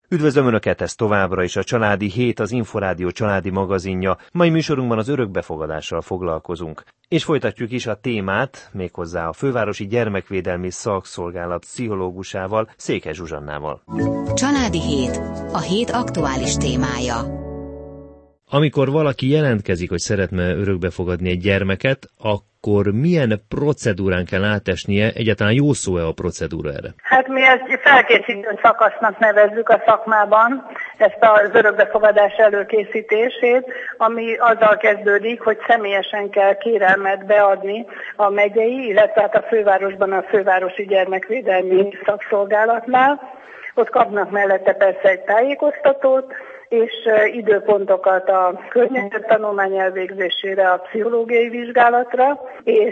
Üdvözlöm Önöket, ez továbbra is a Családi Hét, az Inforádió családi magazinja. Mai műsorunkban az örökbefogadással foglalkozunk. És folytatjuk is a témát, méghozzá a Fővárosi Gyermekvédelmi Szakszolgálat pszichológusával, Székely Zsuzsannával. Családi Hét, a hét aktuális témája. Amikor valaki jelentkezik, hogy szeretne örökbefogadni egy gyermeket, akkor milyen procedúrán kell átesnie, egyáltalán jó szó-e a procedúra erre? Hát mi ezt felkészítő szakasznak nevezzük a szakmában, ezt az örökbefogadás előkészítését, ami azzal kezdődik, hogy személyesen kell kérelmet beadni a megyei, illetve hát a fővárosban a Fővárosi Gyermekvédelmi Szakszolgálatnál. Ott kapnak mellette persze egy tájékoztatót, és időpontokat a környezettanulmány elvégzésére, a pszichológiai vizsgálatra, és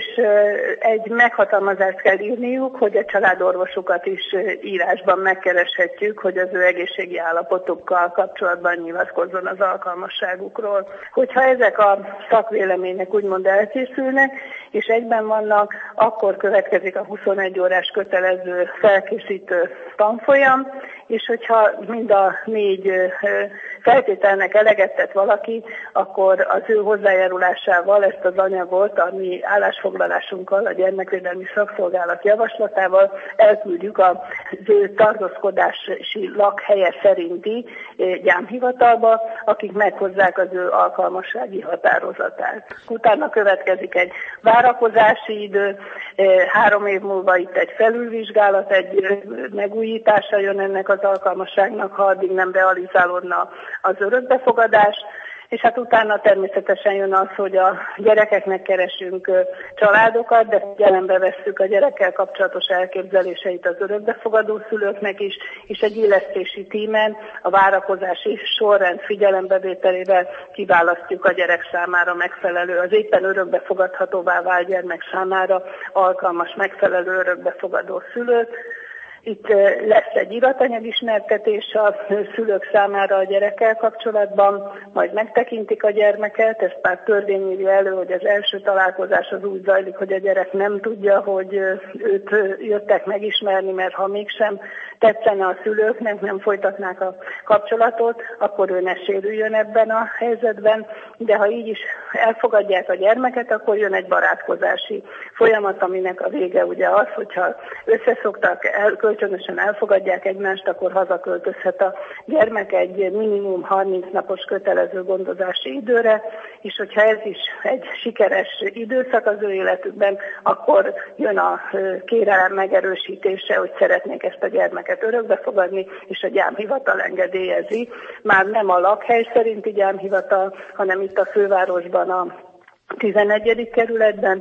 egy meghatalmazást kell írniuk, hogy a családorvosukat is írásban megkereshetjük, hogy az ő egészségi állapotukkal kapcsolatban nyilatkozzon az alkalmasságukról. Hogyha ezek a szakvélemények úgymond elkészülnek, és egyben vannak, akkor következik a 21 órás kötelező felkészítő tanfolyam, és hogyha mind a 4 feltételnek eleget tett valaki, akkor az ő hozzájárulásával ezt az anyagot, a mi állásfoglalásunkkal, a Gyermekvédelmi Szakszolgálat javaslatával elküldjük az ő tartózkodási lakhelye szerinti gyámhivatalba, akik meghozzák az ő alkalmassági határozatát. Utána következik egy várakozási idő, 3 év múlva itt egy felülvizsgálat, egy megújítása jön ennek az alkalmasságnak, ha addig nem realizálódna az örökbefogadás, és hát utána természetesen jön az, hogy a gyerekeknek keresünk családokat, de figyelembe vesszük a gyerekkel kapcsolatos elképzeléseit az örökbefogadó szülőknek is, és egy illesztési tímen a várakozási sorrend figyelembevételével kiválasztjuk a gyerek számára megfelelő, az éppen örökbefogadhatóvá vált gyermek számára alkalmas megfelelő örökbefogadó szülőt. Itt lesz egy iratanyagismertetés a szülők számára a gyerekkel kapcsolatban, majd megtekintik a gyermeket, ezt már törvény írja elő, hogy az első találkozás az úgy zajlik, hogy a gyerek nem tudja, hogy őt jöttek megismerni, mert ha mégsem tetszene a szülőknek, nem folytatnák a kapcsolatot, akkor ő ne sérüljön ebben a helyzetben, de ha így is elfogadják a gyermeket, akkor jön egy barátkozási folyamat, aminek a vége ugye az, hogyha összeszoktak, kölcsönösen elfogadják egymást, akkor hazaköltözhet a gyermek egy minimum 30 napos kötelező gondozási időre, és hogyha ez is egy sikeres időszak az ő életükben, akkor jön a kérelem megerősítése, hogy szeretnék ezt a gyermeket örökbefogadni, és a gyámhivatal engedélyezi. Már nem a lakhely szerinti gyámhivatal, hanem itt a fővárosban a 11. kerületben,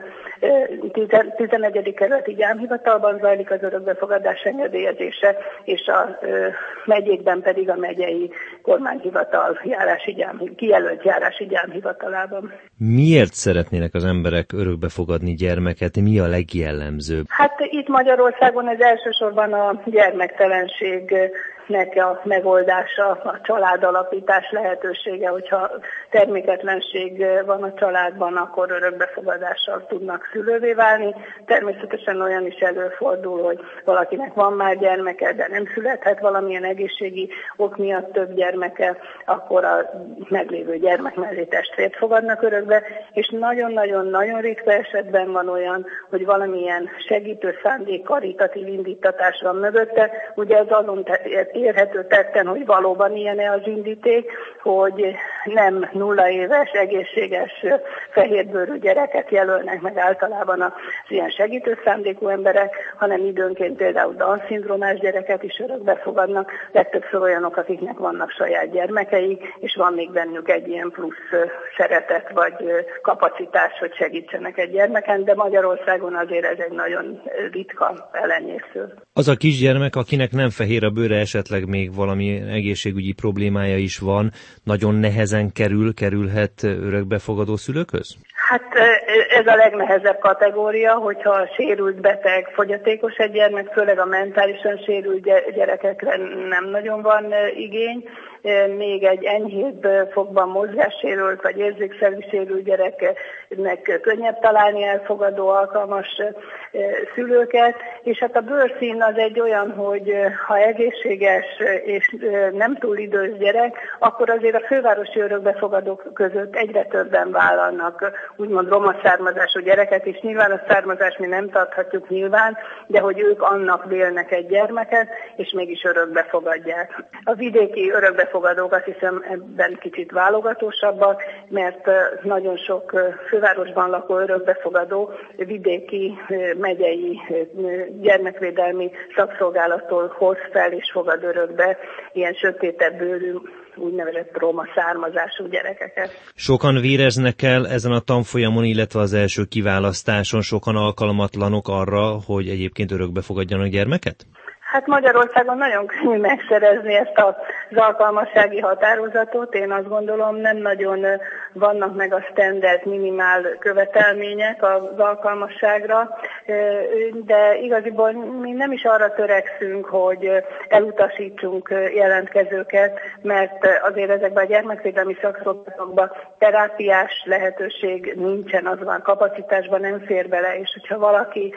11. kerületi gyámhivatalban zajlik az örökbefogadás engedélyezése, és a megyékben pedig a megyei kormányhivatal kijelölt járási gyámhivatalában. Miért szeretnének az emberek örökbefogadni gyermeket? Mi a legjellemzőbb? Hát itt Magyarországon ez elsősorban a gyermektelenségnek a megoldása, a családalapítás lehetősége, hogyha terméketlenség van a családban, akkor örökbefogadással tudnak szülővé válni. Természetesen olyan is előfordul, hogy valakinek van már gyermeke, de nem születhet valamilyen egészségi ok miatt több gyermeke, akkor a meglévő gyermek mellé testvért fogadnak örökbe, és nagyon-nagyon-nagyon ritka esetben van olyan, hogy valamilyen segítő szándék, karitatív indítatás van mögötte. Ugye ez azon érhető tetten, hogy valóban ilyen-e az indíték, hogy nem 0 éves, egészséges, fehérbőrű gyereket jelölnek meg általában az ilyen segítő szándékú emberek, hanem időnként például Down-szindrómás gyereket is örökbefogadnak, legtöbbször olyanok, akiknek vannak saját gyermekeik, és van még bennük egy ilyen plusz szeretet vagy kapacitás, hogy segítsenek egy gyermeken, de Magyarországon azért ez egy nagyon ritka elenyésző. Az a kisgyermek, akinek nem fehér a bőre, esetleg még valami egészségügyi problémája is van, nagyon nehezen kerülhet örökbefogadó szülőkhöz? Hát ez a legnehezebb kategória, hogyha sérült, beteg, fogyatékos egy gyermek, főleg a mentálisan sérült gyerekekre nem nagyon van igény. még egy enyhébb fogban mozgássérült vagy érzékszervi sérült gyereknek könnyebb találni elfogadó, alkalmas szülőket, és hát a bőrszín az egy olyan, hogy ha egészséges és nem túl idős gyerek, akkor azért a fővárosi örökbefogadók között egyre többen vállalnak úgymond roma származású gyereket, és nyilván a származást mi nem tarthatjuk nyilván, de hogy ők annak vélnek egy gyermeket, és mégis örökbe fogadják. A vidéki örökbefogadók azt hiszem ebben kicsit válogatósabbak, mert nagyon sok fővárosban lakó örökbefogadó vidéki megyei gyermekvédelmi szakszolgálattól hoz fel és fogad örökbe ilyen sötétebb bőrű, úgynevezett roma származású gyerekeket. Sokan véreznek el ezen a tanfolyamon, illetve az első kiválasztáson, sokan alkalmatlanok arra, hogy egyébként örökbe fogadjanak gyermeket? Hát Magyarországon nagyon könnyű megszerezni ezt az alkalmassági határozatot. Én azt gondolom, nem nagyon vannak meg a standard minimál követelmények az alkalmasságra, de igaziból mi nem is arra törekszünk, hogy elutasítsunk jelentkezőket, mert azért ezekben a gyermekvédelmi szakszolgálatokban terápiás lehetőség nincsen, azon kapacitásban nem fér bele, és hogyha valaki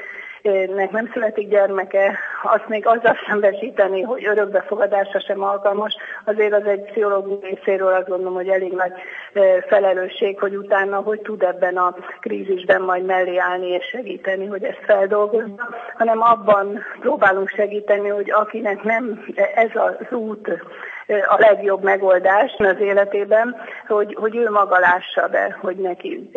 nem születik gyermeke, azt még azzal szembesíteni, hogy örökbefogadásra sem alkalmas, azért az egy pszichológus részéről azt gondolom, hogy elég nagy felelősség, hogy utána hogy tud ebben a krízisben majd mellé állni és segíteni, hogy ezt feldolgozza, hanem abban próbálunk segíteni, hogy akinek nem ez az út a legjobb megoldás az életében, hogy ő maga lássa be, hogy neki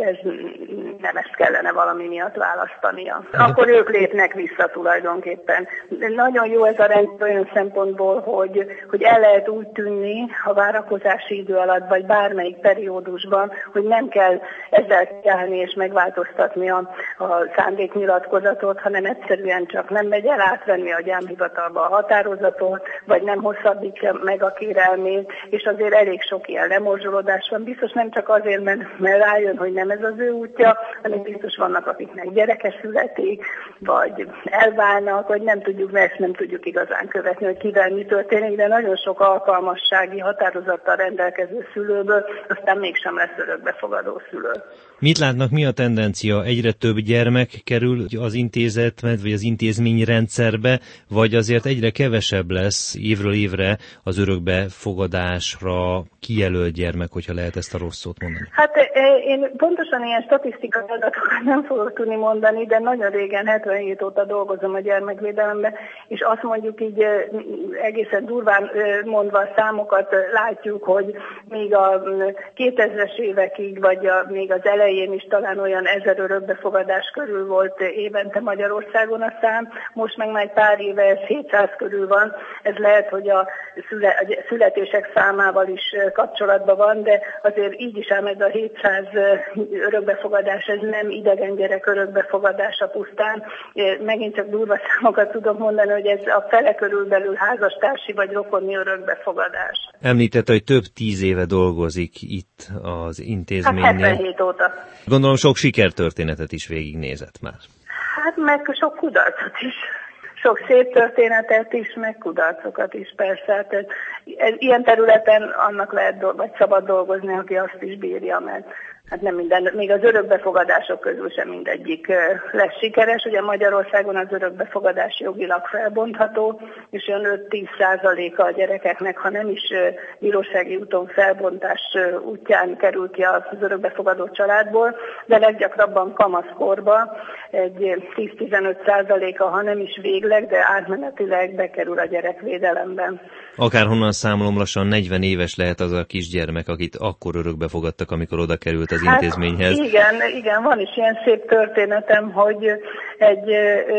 nem ezt kellene valami miatt választania. Akkor ők lépnek vissza tulajdonképpen. Nagyon jó ez a rendszer olyan szempontból, hogy el lehet úgy tűnni a várakozási idő alatt, vagy bármelyik periódusban, hogy nem kell ezzel kiállni és megváltoztatni a szándéknyilatkozatot, hanem egyszerűen csak nem megy el átvenni a gyámhivatalba a határozatot, vagy nem hosszabbítja meg a kérelmét, és azért elég sok ilyen lemorzsolódás van. Biztos nem csak azért, mert rájön, hogy nem ez az ő útja, hanem biztos vannak, akiknek gyereke születik, vagy elválnak, vagy nem tudjuk, mert ezt nem tudjuk igazán követni, hogy kivel mi történik, de nagyon sok alkalmassági határozattal rendelkező szülőből aztán mégsem lesz örökbefogadó szülő. Mit látnak, mi a tendencia? Egyre több gyermek kerül az intézetbe, vagy az intézményrendszerbe, vagy azért egyre kevesebb lesz évről évre az örökbefogadásra kijelölt gyermek, hogyha lehet ezt a rossz szót mondani? Hát én pontosan ilyen statisztikai adatokat nem fogok tudni mondani, de nagyon régen, 77 óta dolgozom a gyermekvédelemben, és azt mondjuk így egészen durván mondva a számokat látjuk, hogy még a 2000-es évekig, vagy még az elején is talán olyan 1000 örökbefogadás körül volt évente Magyarországon a szám, most meg már pár éve ez 700 körül van. Ez lehet, hogy a születések számával is kapcsolatban van, de azért így is ám ez a 700 örökbefogadás, ez nem idegen gyerek örökbefogadása pusztán. Megint csak durva számokat tudok mondani, hogy ez a fele körülbelül házastársi vagy rokoni örökbefogadás. Említette, hogy több 10 éve dolgozik itt az intézménynél. Hát 77 óta. Gondolom sok sikertörténetet is végignézett már. Hát meg sok kudarcot is. Sok szép történetet is, meg kudarcokat is persze. Tehát ilyen területen annak lehet vagy szabad dolgozni, aki azt is bírja, mert hát nem minden, még az örökbefogadások közül sem mindegyik lesz sikeres. Ugye Magyarországon az örökbefogadás jogilag felbontható, és olyan 5-10% a gyerekeknek, ha nem is bírósági úton felbontás útján kerül ki az örökbefogadó családból, de leggyakrabban kamaszkorban egy 10-15%-a, ha nem is végleg, de átmenetileg bekerül a gyerekvédelemben. Akárhonnan számolom, lassan 40 éves lehet az a kisgyermek, akit akkor örökbefogadtak, amikor oda került az intézményhez. Igen, van is ilyen szép történetem, hogy egy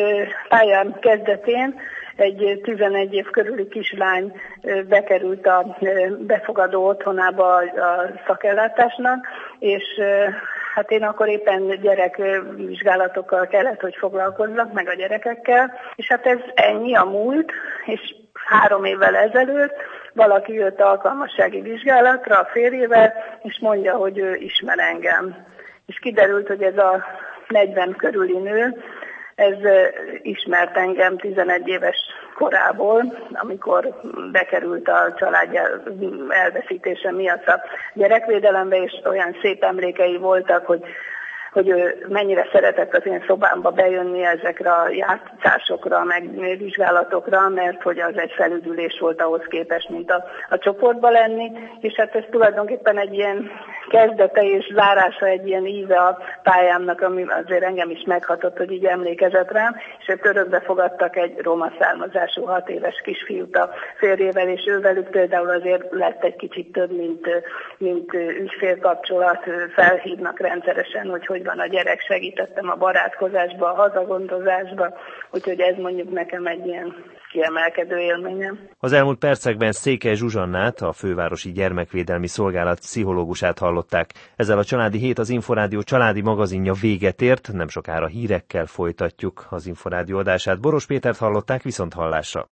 pályám kezdetén egy 11 év körüli kislány bekerült a befogadó otthonába a szakellátásnak, és hát én akkor éppen gyerekvizsgálatokkal kellett, hogy foglalkozzak, meg a gyerekekkel, és hát ez ennyi a múlt, és 3 évvel ezelőtt valaki jött alkalmassági vizsgálatra a férjével, és mondja, hogy ő ismer engem. És kiderült, hogy ez a 40 körüli nő, ez ismert engem 11 éves korából, amikor bekerült a család elveszítése miatt a gyerekvédelembe, és olyan szép emlékei voltak, hogy ő mennyire szeretett az én szobámba bejönni ezekre a játszásokra, meg vizsgálatokra, mert hogy az egy felüdülés volt ahhoz képest, mint a csoportba lenni, és hát ez tulajdonképpen egy ilyen kezdete és zárása, egy ilyen íze a pályámnak, ami azért engem is meghatott, hogy így emlékezett rám, és ők örökbe fogadtak egy roma származású 6 éves kisfiút a férjével, és ővelük például azért lett egy kicsit több, mint ügyfélkapcsolat, felhívnak rendszeresen, hogy van a gyerek, segítettem a barátkozásba, a hazagondozásba, úgyhogy ez mondjuk nekem egy ilyen kiemelkedő élményem. Az elmúlt percekben Székely Zsuzsannát, a Fővárosi Gyermekvédelmi Szolgálat pszichológusát hallották. Ezzel a Családi Hét, az Inforádió családi magazinja véget ért, nem sokára hírekkel folytatjuk az Inforádió adását. Boros Pétert hallották, viszonthallásra.